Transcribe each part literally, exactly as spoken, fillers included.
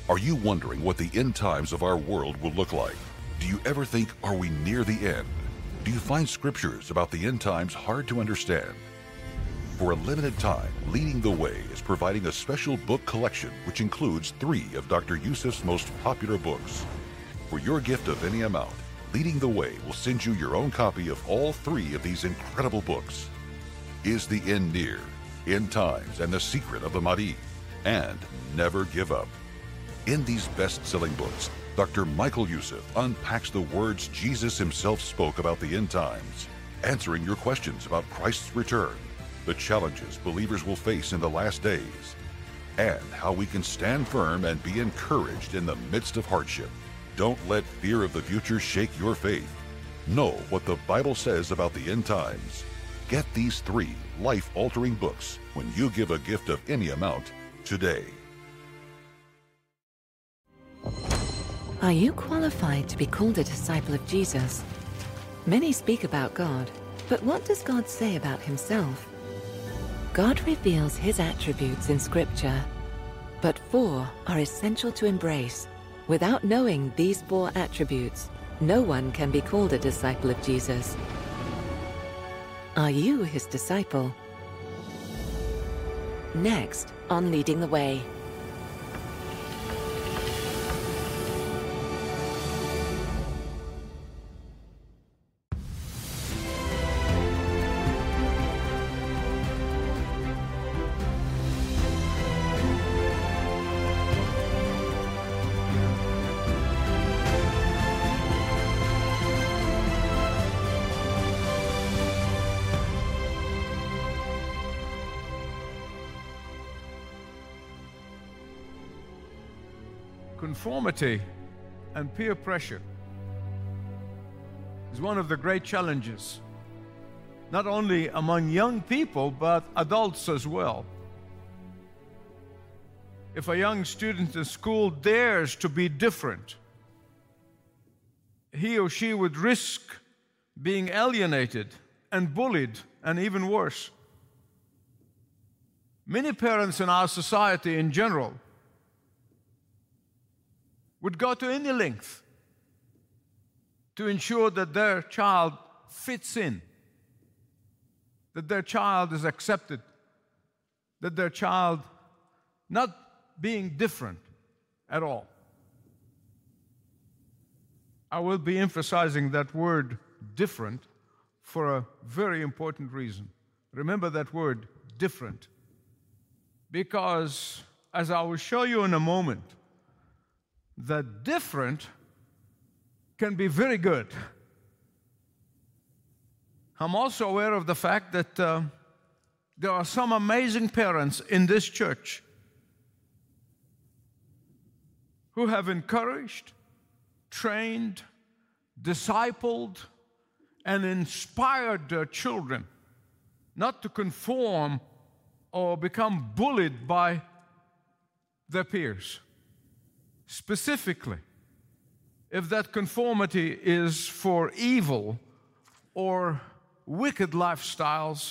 Are you wondering what the end times of our world will look like? Do you ever think, are we near the end? Do you find scriptures about the end times hard to understand? For a limited time, Leading the Way is providing a special book collection which includes three of Doctor Youssef's most popular books. For your gift of any amount, Leading the Way will send you your own copy of all three of these incredible books. Is the End Near? End Times and the Secret of the Mahdi, and Never Give Up. In these best-selling books, Doctor Michael Youssef unpacks the words Jesus himself spoke about the end times, answering your questions about Christ's return, the challenges believers will face in the last days, and how we can stand firm and be encouraged in the midst of hardship. Don't let fear of the future shake your faith. Know what the Bible says about the end times. Get these three life-altering books when you give a gift of any amount today. Are you qualified to be called a disciple of Jesus? Many speak about God, but what does God say about himself? God reveals his attributes in Scripture, but four are essential to embrace. Without knowing these four attributes, no one can be called a disciple of Jesus. Are you his disciple? Next on Leading the Way. Conformity and peer pressure is one of the great challenges, not only among young people, but adults as well. If a young student in school dares to be different, he or she would risk being alienated and bullied, and even worse. Many parents in our society in general would go to any length to ensure that their child fits in, that their child is accepted, that their child not being different at all. I will be emphasizing that word different for a very important reason. Remember that word different, because as I will show you in a moment, that different can be very good. I'm also aware of the fact that uh, there are some amazing parents in this church who have encouraged, trained, discipled, and inspired their children not to conform or become bullied by their peers. Specifically, if that conformity is for evil or wicked lifestyles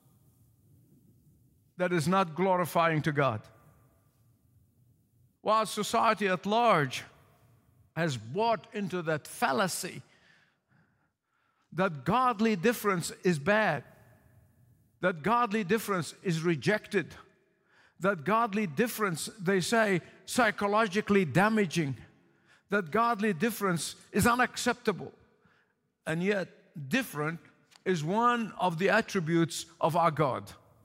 that is not glorifying to God. While society at large has bought into that fallacy that godly difference is bad, that godly difference is rejected, that godly difference, they say, psychologically damaging, that godly difference is unacceptable. And yet, different is one of the attributes of our God.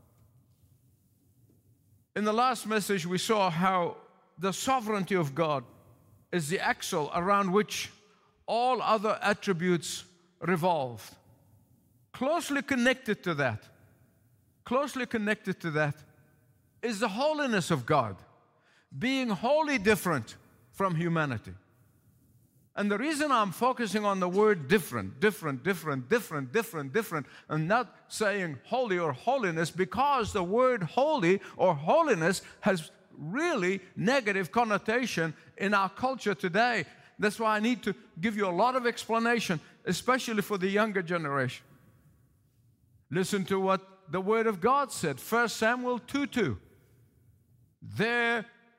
In the last message, we saw how the sovereignty of God is the axle around which all other attributes revolve. Closely connected to that, closely connected to that, is the holiness of God, being wholly different from humanity. And the reason I'm focusing on the word different, different, different, different, different, different, and not saying holy or holiness, because the word holy or holiness has really negative connotation in our culture today. That's why I need to give you a lot of explanation, especially for the younger generation. Listen to what the Word of God said, First Samuel two two. There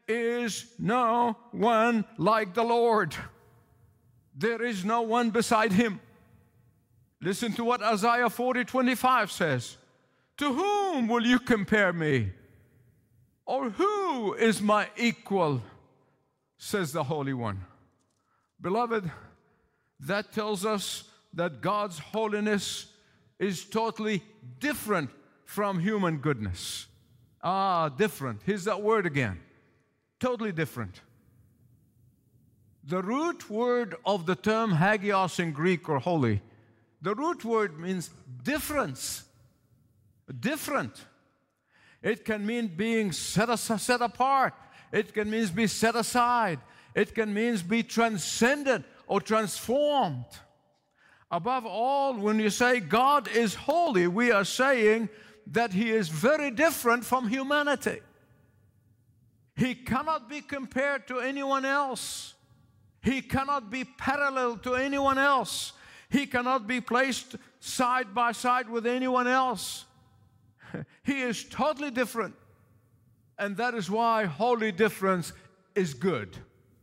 is no one like the Lord. There is no one beside him. Listen to what Isaiah forty twenty-five says. To whom will you compare me? Or who is my equal? Says the Holy One. Beloved, that tells us that God's holiness is totally different from human goodness. Ah, different. Here's that word again. Totally different. The root word of the term hagios in Greek, or holy, the root word means difference. Different. It can mean being set, aside, set apart. It can mean be set aside. It can mean be transcended or transformed. Above all, when you say God is holy, we are saying that He is very different from humanity. He cannot be compared to anyone else. He cannot be parallel to anyone else. He cannot be placed side by side with anyone else. He is totally different. And that is why holy difference is good.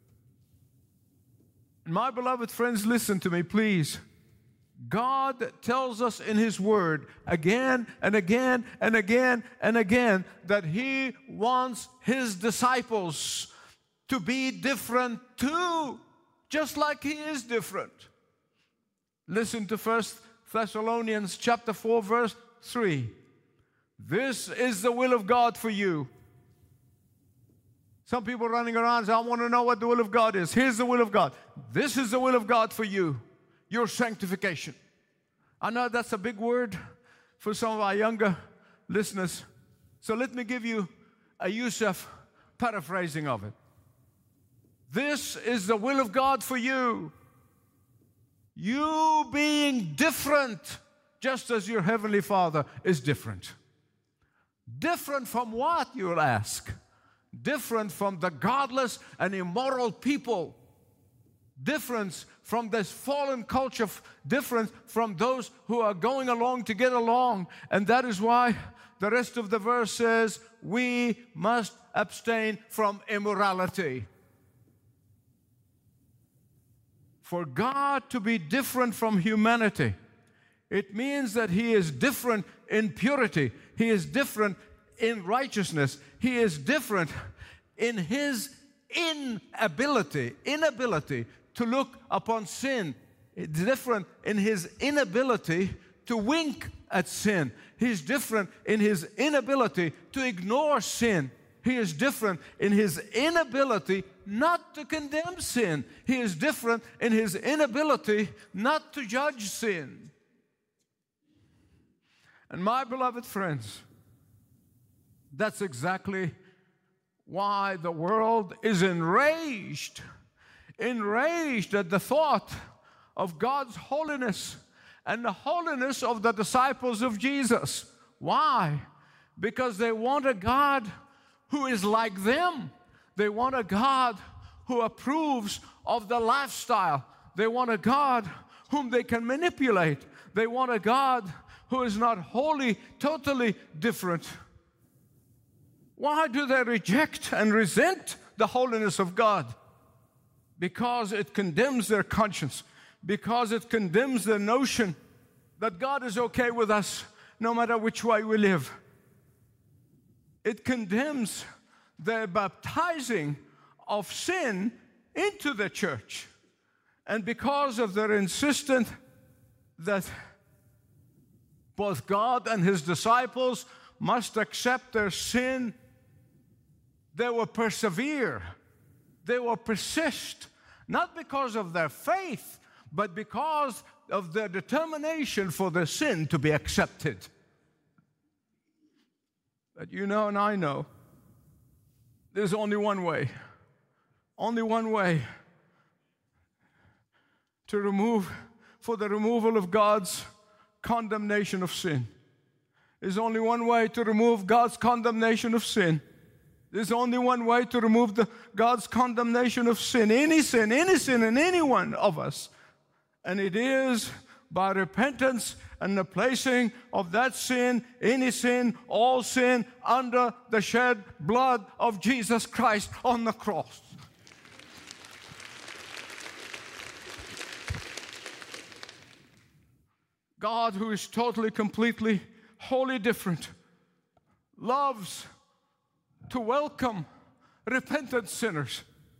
My beloved friends, listen to me, please. God tells us in His Word again and again and again and again that He wants His disciples to be different too, just like He is different. Listen to First Thessalonians chapter four, verse three. This is the will of God for you. Some people running around say, I want to know what the will of God is. Here's the will of God. This is the will of God for you, your sanctification. I know that's a big word for some of our younger listeners. So let me give you a Yusuf paraphrasing of it. This is the will of God for you. You being different, just as your Heavenly Father is different. Different from what, you'll ask? Different from the godless and immoral people. Different from this fallen culture. Different from those who are going along to get along. And that is why the rest of the verse says, we must abstain from immorality. For God to be different from humanity, it means that He is different in purity. He is different in righteousness. He is different in His inability, inability to look upon sin. It's different in His inability to wink at sin. He's different in His inability to ignore sin. He is different in His inability not to condemn sin. He is different in His inability not to judge sin. And my beloved friends, that's exactly why the world is enraged, enraged at the thought of God's holiness and the holiness of the disciples of Jesus. Why? Because they want a God who is like them. They want a God who approves of the lifestyle. They want a God whom they can manipulate. They want a God who is not wholly, totally different. Why do they reject and resent the holiness of God? Because it condemns their conscience. Because it condemns their notion that God is okay with us no matter which way we live. It condemns the baptizing of sin into the church. And because of their insistence that both God and His disciples must accept their sin, they will persevere. They will persist, not because of their faith, but because of their determination for their sin to be accepted. But you know and I know, there's only one way, only one way to remove, for the removal of God's condemnation of sin. There's only one way to remove God's condemnation of sin. There's only one way to remove the, God's condemnation of sin, any sin, any sin in any one of us. And it is by repentance and the placing of that sin, any sin, all sin, under the shed blood of Jesus Christ on the cross. God, who is totally, completely, wholly different, loves to welcome repentant sinners,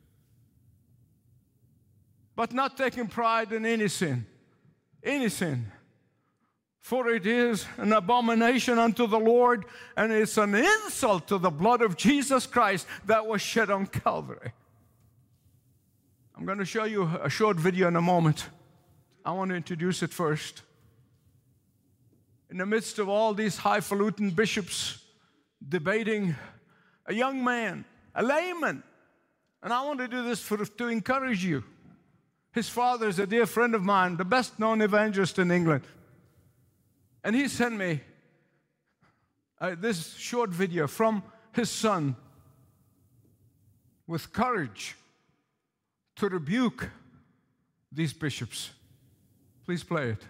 but not taking pride in any sin, any sin. For it is an abomination unto the Lord, and it's an insult to the blood of Jesus Christ that was shed on Calvary. I'm going to show you a short video in a moment. I want to introduce it first. In the midst of all these highfalutin bishops debating, a young man, a layman, and I want to do this for, to encourage you. His father is a dear friend of mine, the best-known evangelist in England. And he sent me uh, this short video from his son with courage to rebuke these bishops. Please play it.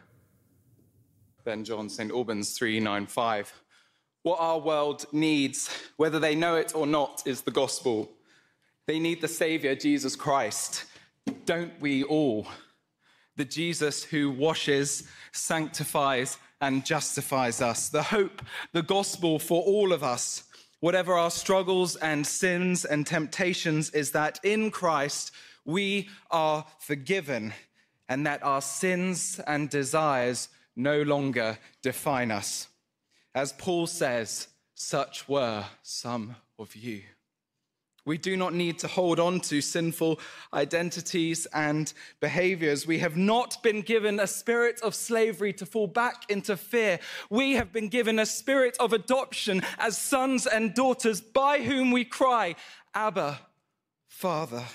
Ben John, Saint Albans three ninety-five. What our world needs, whether they know it or not, is the gospel. They need the Savior, Jesus Christ. Don't we all? The Jesus who washes, sanctifies, and justifies us. The hope, the gospel for all of us, whatever our struggles and sins and temptations, is that in Christ we are forgiven and that our sins and desires no longer define us. As Paul says, such were some of you. We do not need to hold on to sinful identities and behaviors. We have not been given a spirit of slavery to fall back into fear. We have been given a spirit of adoption as sons and daughters, by whom we cry, Abba, Father.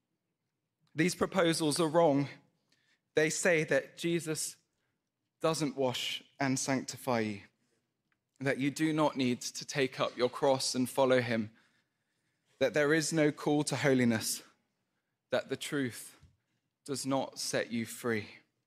These proposals are wrong. They say that Jesus doesn't wash and sanctify you, that you do not need to take up your cross and follow him, that there is no call to holiness, that the truth does not set you free.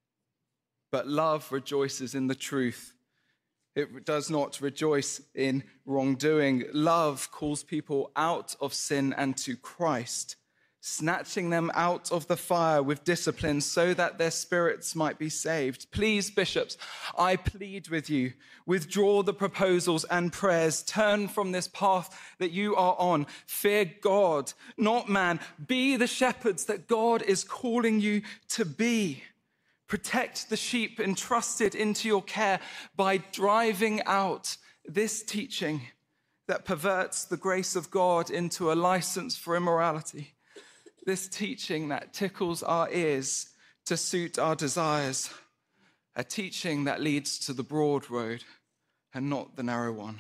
But love rejoices in the truth. It does not rejoice in wrongdoing. Love calls people out of sin and to Christ, snatching them out of the fire with discipline so that their spirits might be saved. Please, bishops, I plead with you, withdraw the proposals and prayers. Turn from this path that you are on. Fear God, not man. Be the shepherds that God is calling you to be. Protect the sheep entrusted into your care by driving out this teaching that perverts the grace of God into a license for immorality. This teaching that tickles our ears to suit our desires, a teaching that leads to the broad road and not the narrow one.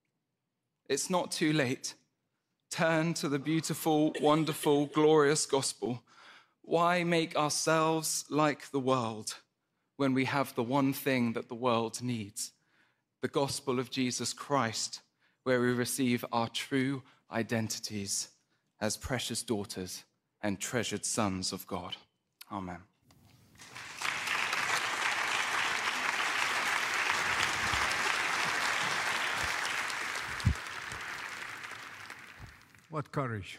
It's not too late. Turn to the beautiful, wonderful, glorious gospel. Why make ourselves like the world when we have the one thing that the world needs? The gospel of Jesus Christ, where we receive our true identities as precious daughters and treasured sons of God. Amen. What courage.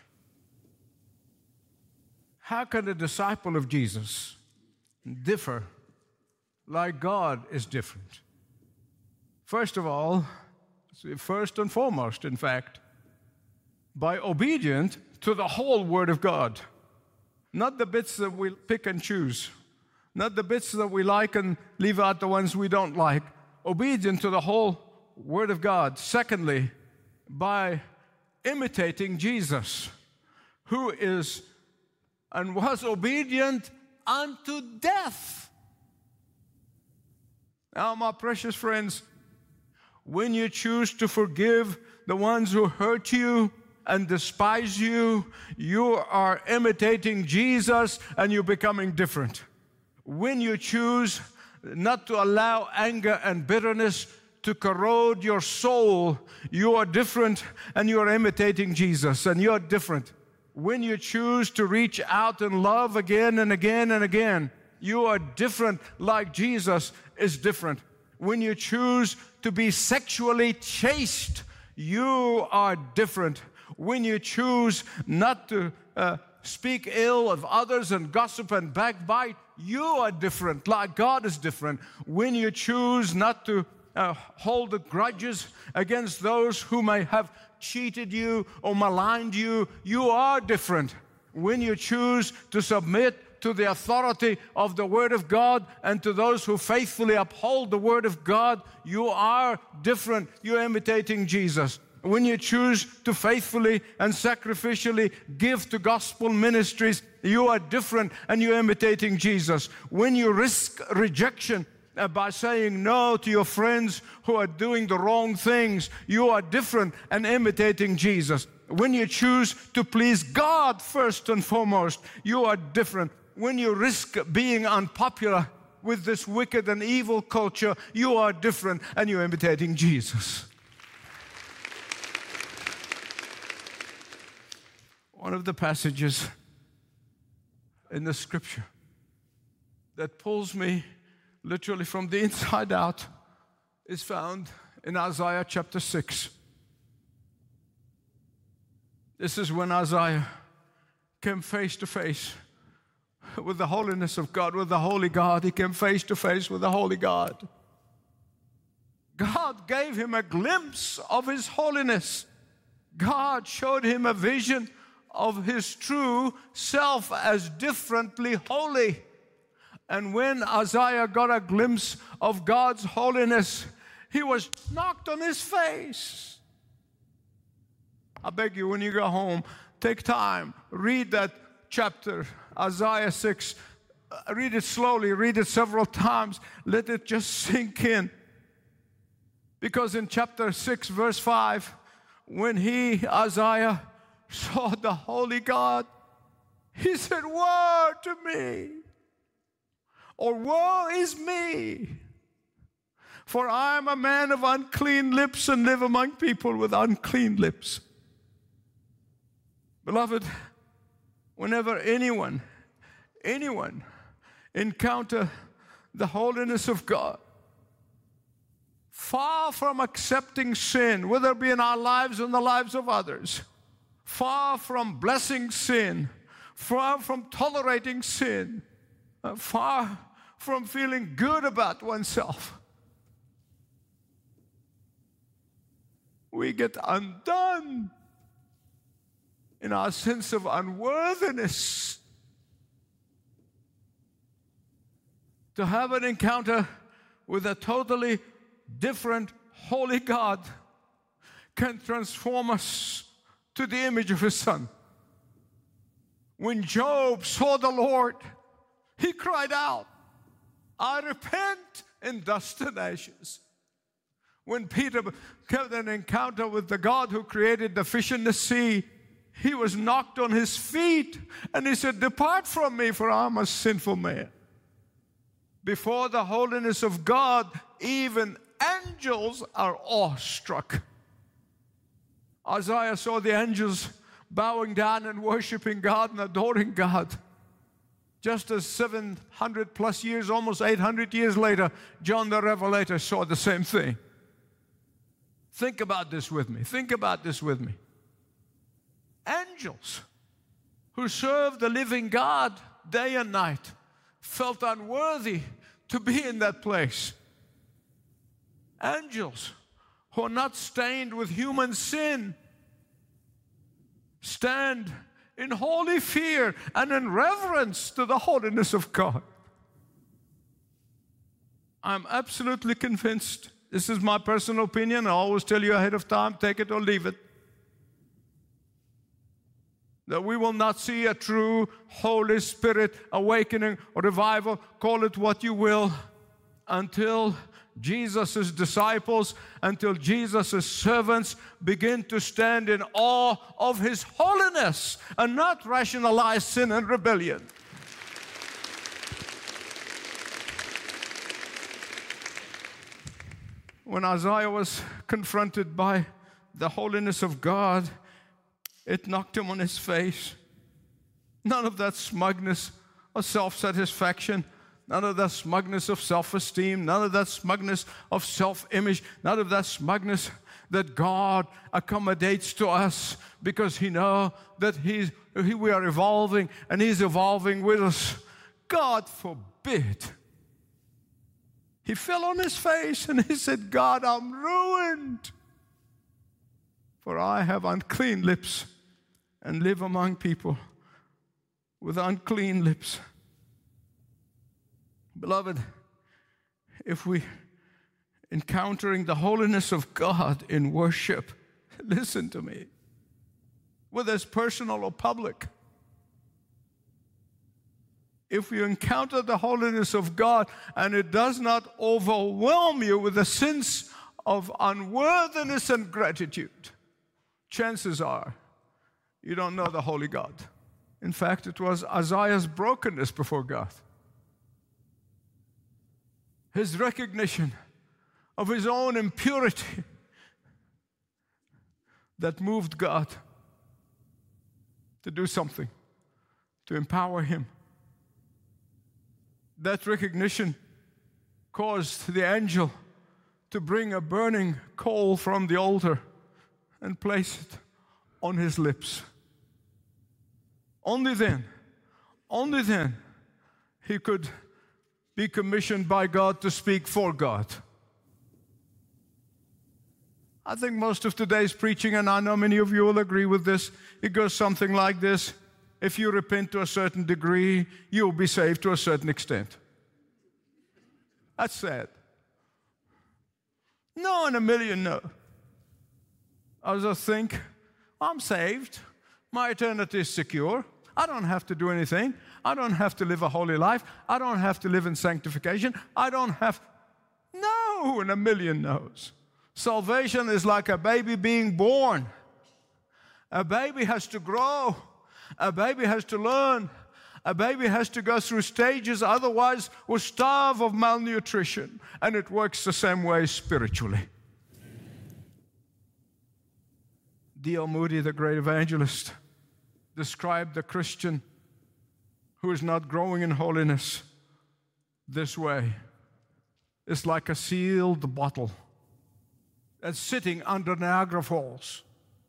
How can a disciple of Jesus differ like God is different? First of all, first and foremost, in fact, by obedient to the whole Word of God. Not the bits that we pick and choose. Not the bits that we like and leave out the ones we don't like. Obedient to the whole Word of God. Secondly, by imitating Jesus, who is and was obedient unto death. Now, my precious friends, when you choose to forgive the ones who hurt you and despise you, you are imitating Jesus and you're becoming different. When you choose not to allow anger and bitterness to corrode your soul, you are different and you are imitating Jesus and you're different. When you choose to reach out and love again and again and again, you are different like Jesus is different. When you choose to be sexually chaste, you are different. When you choose not to uh, speak ill of others and gossip and backbite, you are different, like God is different. When you choose not to uh, hold the grudges against those who may have cheated you or maligned you, you are different. When you choose to submit to the authority of the Word of God and to those who faithfully uphold the Word of God, you are different. You're imitating Jesus. When you choose to faithfully and sacrificially give to gospel ministries, you are different and you're imitating Jesus. When you risk rejection uh, by saying no to your friends who are doing the wrong things, you are different and imitating Jesus. When you choose to please God first and foremost, you are different. When you risk being unpopular with this wicked and evil culture, you are different and you're imitating Jesus. One of the passages in the scripture that pulls me literally from the inside out is found in Isaiah chapter six. This is when Isaiah came face to face with the holiness of God, with the holy God. He came face to face with the holy God. God gave him a glimpse of His holiness. God showed him a vision of His true self as differently holy. And when Isaiah got a glimpse of God's holiness, he was knocked on his face. I beg you, when you go home, take time, read that chapter, Isaiah six. Uh, read it slowly, read it several times. Let it just sink in. Because in chapter six, verse five, when he, Isaiah, saw the holy God, he said, "Woe to me, or woe is me, for I am a man of unclean lips and live among people with unclean lips." Beloved, whenever anyone, anyone encounter the holiness of God, far from accepting sin, whether it be in our lives or in the lives of others, far from blessing sin, far from tolerating sin, uh, far from feeling good about oneself, we get undone in our sense of unworthiness. To have an encounter with a totally different, holy God can transform us to the image of His Son. When Job saw the Lord, he cried out, "I repent," in dust and ashes. When Peter had an encounter with the God who created the fish in the sea, he was knocked on his feet and he said, "Depart from me, for I am a sinful man." Before the holiness of God, even angels are awestruck. Isaiah saw the angels bowing down and worshiping God and adoring God. Just as seven hundred plus years, almost eight hundred years later, John the Revelator saw the same thing. Think about this with me. Think about this with me. Angels who serve the living God day and night felt unworthy to be in that place. Angels who are not stained with human sin stand in holy fear and in reverence to the holiness of God. I'm absolutely convinced, this is my personal opinion, I always tell you ahead of time, take it or leave it, that we will not see a true Holy Spirit awakening or revival, call it what you will, until Jesus' disciples, until Jesus' servants begin to stand in awe of His holiness and not rationalize sin and rebellion. When Isaiah was confronted by the holiness of God, it knocked him on his face. None of that smugness or self-satisfaction. none of that smugness of self-esteem, none of that smugness of self-image, none of that smugness that God accommodates to us because He knows that he's, he, we are evolving and He's evolving with us. God forbid. He fell on His face and He said, God, I'm ruined, for I have unclean lips and live among people with unclean lips. Beloved, if we encountering the holiness of God in worship, listen to me, whether it's personal or public, if you encounter the holiness of God and it does not overwhelm you with a sense of unworthiness and gratitude, chances are you don't know the holy God. In fact, it was Isaiah's brokenness before God, his recognition of his own impurity, that moved God to do something, to empower him. That recognition caused the angel to bring a burning coal from the altar and place it on his lips. Only then, only then, he could be commissioned by God to speak for God. I think most of today's preaching, and I know many of you will agree with this, it goes something like this: if you repent to a certain degree, you'll be saved to a certain extent. That's sad. No in a million, no. I just think, I'm saved. My eternity is secure. I don't have to do anything. I don't have to live a holy life. I don't have to live in sanctification. I don't have... No in a million no's. Salvation is like a baby being born. A baby has to grow. A baby has to learn. A baby has to go through stages, otherwise we'll starve of malnutrition. And it works the same way spiritually. D L Moody, the great evangelist, described the Christian who is not growing in holiness this way. It's like a sealed bottle that's sitting under Niagara Falls.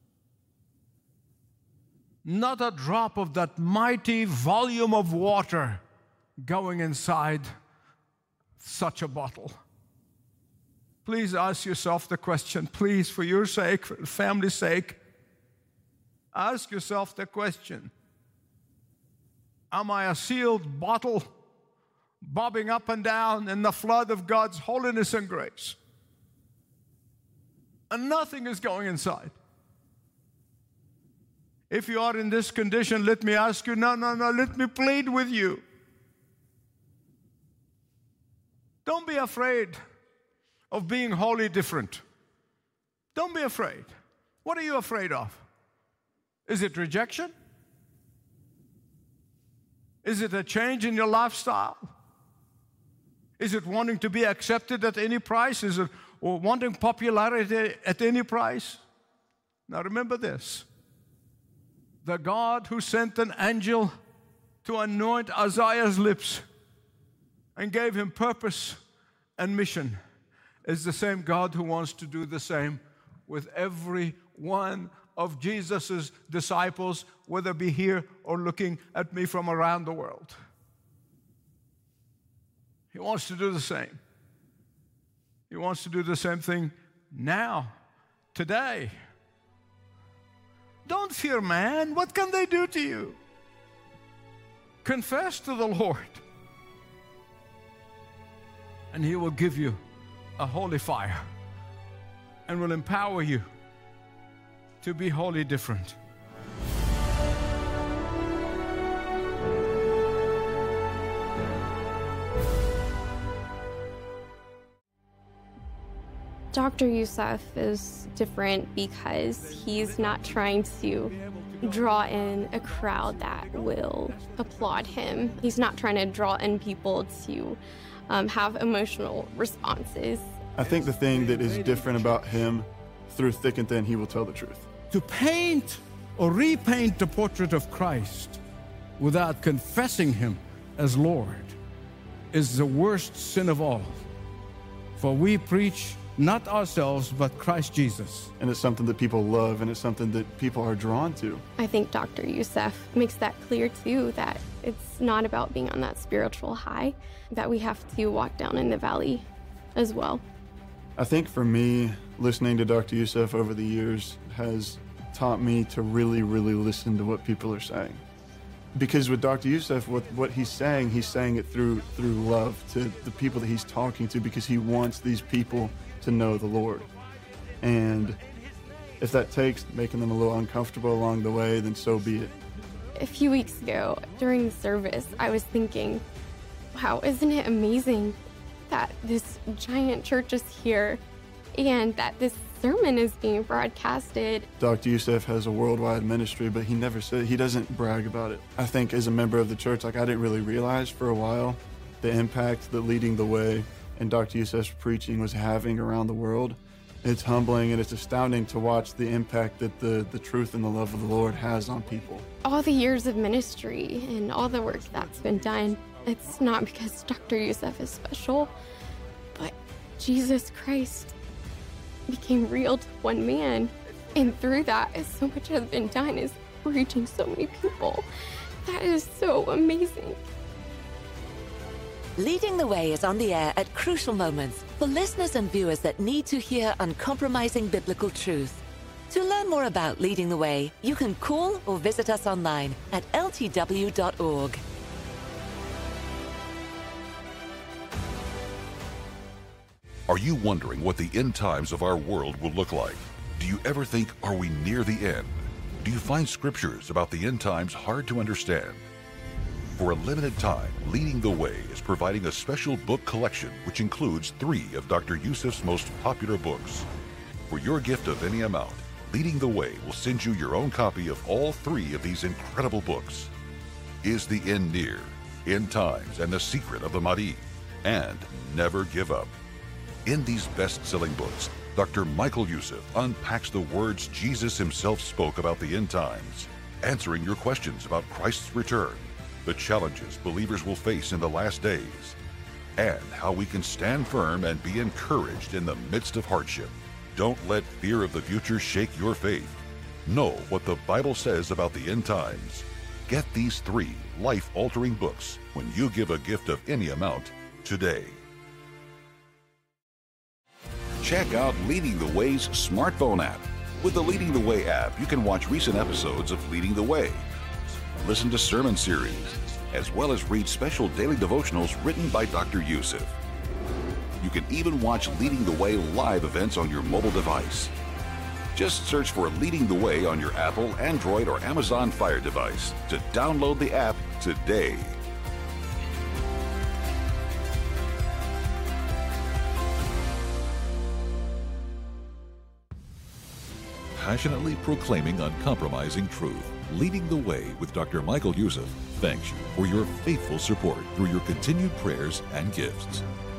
Not a drop of that mighty volume of water going inside such a bottle. Please ask yourself the question, please, for your sake, for the family's sake, ask yourself the question: am I a sealed bottle bobbing up and down in the flood of God's holiness and grace? And nothing is going inside. If you are in this condition, let me ask you, no, no, no, let me plead with you. Don't be afraid of being wholly different. Don't be afraid. What are you afraid of? Is it rejection? Is it a change in your lifestyle? Is it wanting to be accepted at any price? Is it or wanting popularity at any price? Now remember this. The God who sent an angel to anoint Isaiah's lips and gave him purpose and mission is the same God who wants to do the same with every one of Jesus' disciples, whether be here or looking at me from around the world. He wants to do the same. He wants to do the same thing now, today. Don't fear man. What can they do to you? Confess to the Lord, and He will give you a holy fire and will empower you to be wholly different. Doctor Youssef is different because he's not trying to draw in a crowd that will applaud him. He's not trying to draw in people to um, have emotional responses. I think the thing that is different about him, through thick and thin, he will tell the truth. To paint or repaint the portrait of Christ without confessing Him as Lord is the worst sin of all. For we preach not ourselves, but Christ Jesus. And it's something that people love, and it's something that people are drawn to. I think Doctor Youssef makes that clear too, that it's not about being on that spiritual high, that we have to walk down in the valley as well. I think for me, listening to Doctor Youssef over the years has taught me to really, really listen to what people are saying. Because with Doctor Youssef, what, what he's saying, he's saying it through through love to the people that he's talking to, because he wants these people to know the Lord. And if that takes making them a little uncomfortable along the way, then so be it. A few weeks ago, during the service, I was thinking, wow, isn't it amazing that this giant church is here and that this sermon is being broadcasted? Doctor Youssef has a worldwide ministry, but he never said, he doesn't brag about it. I think as a member of the church, like I didn't really realize for a while the impact that Leading the Way and Doctor Youssef's preaching was having around the world. It's humbling and it's astounding to watch the impact that the, the truth and the love of the Lord has on people. All the years of ministry and all the work that's been done, it's not because Doctor Youssef is special, but Jesus Christ became real to one man. And through that, so much has been done, is reaching so many people. That is so amazing. Leading the Way is on the air at crucial moments for listeners and viewers that need to hear uncompromising biblical truth. To learn more about Leading the Way, you can call or visit us online at L T W dot org. Are you wondering what the end times of our world will look like? Do you ever think, are we near the end? Do you find scriptures about the end times hard to understand? For a limited time, Leading the Way is providing a special book collection which includes three of Doctor Youssef's most popular books. For your gift of any amount, Leading the Way will send you your own copy of all three of these incredible books. Is the End Near? End Times and the Secret of the Mahdi, and Never Give Up. In these best-selling books, Doctor Michael Youssef unpacks the words Jesus himself spoke about the end times, answering your questions about Christ's return, the challenges believers will face in the last days, and how we can stand firm and be encouraged in the midst of hardship. Don't let fear of the future shake your faith. Know what the Bible says about the end times. Get these three life-altering books when you give a gift of any amount today. Check out Leading the Way's smartphone app. With the Leading the Way app, you can watch recent episodes of Leading the Way, listen to sermon series, as well as read special daily devotionals written by Doctor Youssef. You can even watch Leading the Way live events on your mobile device. Just search for Leading the Way on your Apple, Android, or Amazon Fire device to download the app today. Passionately proclaiming uncompromising truth. Leading the Way with Doctor Michael Youssef thanks you for your faithful support through your continued prayers and gifts.